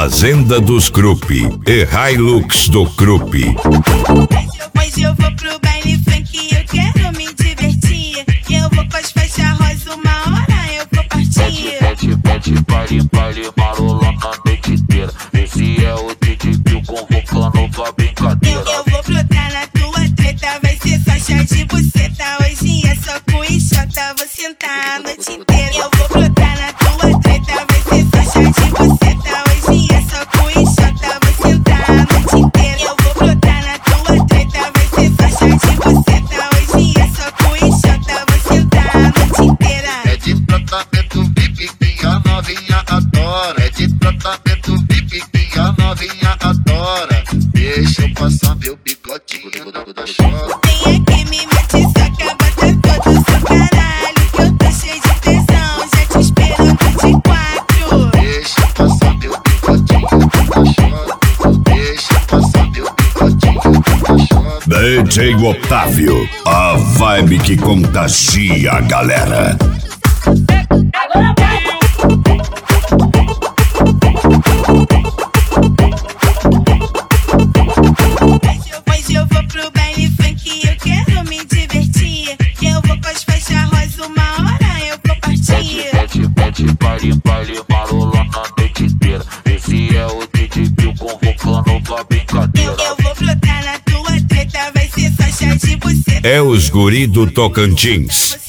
Fazenda dos Krupp e Hilux do Krupp. Hoje eu vou pro baile funk, eu quero me divertir. Eu vou com as faixas rosa, uma hora eu vou partir. Baile, marola na noite inteira. Esse é o DJ Bill convocando pra brincadeira. Eu vou brotar na tua treta, vai ser só chá de buceta. Hoje é só com enxota, vou sentar a noite inteira. Eu vou brotar na tua treta, vai ser só chá de buceta. Hoje é só com enxota, vou sentar a noite inteira. Eu vou brotar na tua treta, vai ser só chá de buceta. Hoje é só com enxota, vou sentar a noite inteira. É de tratamento VIP que a novinha adora. É de tratamento VIP que a novinha adora. Deixa eu passar meu bigodinho da chora. Vem aqui, me mete saca, bota todo o seu caralho. Que eu tô cheio de tesão, já te esperando de 4. Deixa eu passar meu bigodinho da chora. Deixa eu passar meu bigodinho da chora. DJ Otávio, a vibe que contagia a galera. Agora vai! Hoje eu vou pro baile funk, eu quero me divertir. Eu vou com as faixas rosa, uma hora eu vou partir. Baile, marola na noite inteira. Esse é o DJ Bill convocando pra brincadeira. Eu vou brotar na tua treta, vai ser só chá de buceta. É os guri do Tocantins.